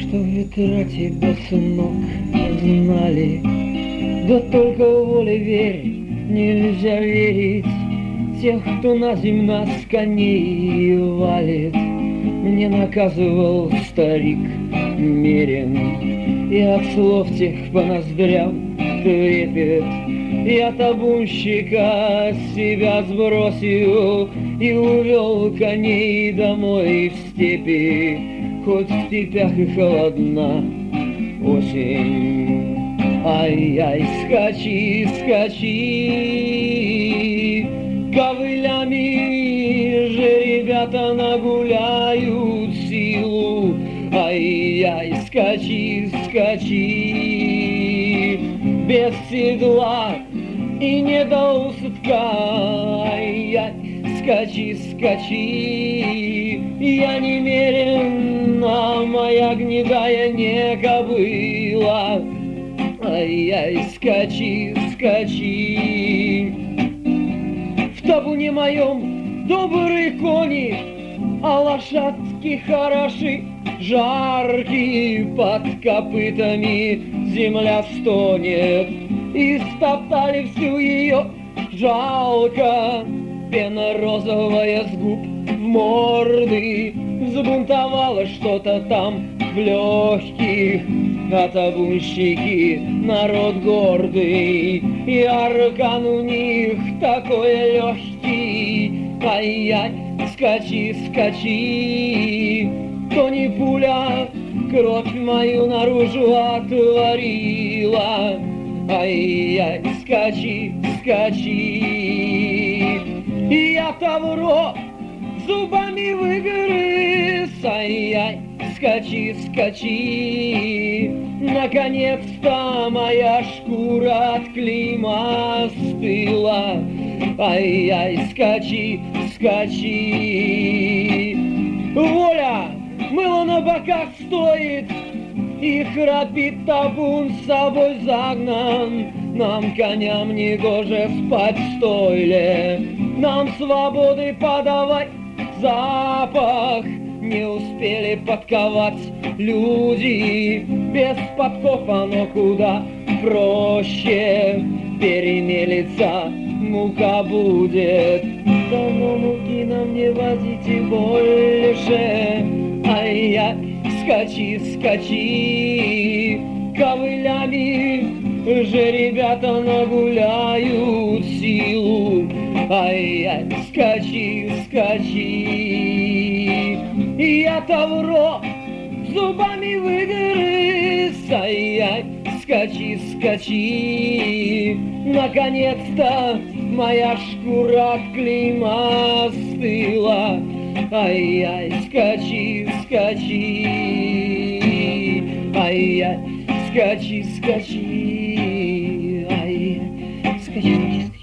что ветра тебя, сынок, знали. Да только воле верь, нельзя верить тех, кто на земь с коней валит. Мне наказывал старик Мерин, и от слов тех по ноздрям трепет. Я табунщика себя сбросил и увел коней домой в степи. Хоть в степях и холодна осень. Ай-яй, скачи, скачи, ковылями же ребята нагуляют силу. Ай-яй, скачи, скачи, без седла и не до усадка. Ай-яй, скачи, скачи, я немерен, а моя гнедая не кобыла. Ай-яй, скачи, скачи. В табуне моем добрые кони, а лошадки хороши, жаркие под копытами земля стонет. И стоптали всю ее, жалко, пена розовая с губ в морды. Забунтовало что-то там в легких, а табунщики народ гордый, и аркан у них такой легкий. Ай-яй, скачи, скачи, то не пуля кровь мою наружу отворила. Ай-яй, скачи, скачи, и я тавро зубами выгрыз. Ай-яй, скачи, скачи, наконец-то моя шкура от клейма остыла. Ай-яй, скачи, скачи, воля мыло на боках стоит, и храпит табун с собой загнан. Нам, коням, не гоже спать в стойле, нам свободы подавай запах. Не успели подковать люди, без подков оно куда проще. Перемелится, мука будет, да но муки нам не возите больше. Ай-яй, скачи, скачи, ковылями же ребята нагуляют силу. Ай-яй, скачи, скачи, и я тавро зубами выгрыз. Ай-яй, скачи, скачи, наконец-то моя шкура от клейма остыла. Ай-яй, скачи, скачи, ай-яй, скачи, скачи, ай-яй, скачи, скачи.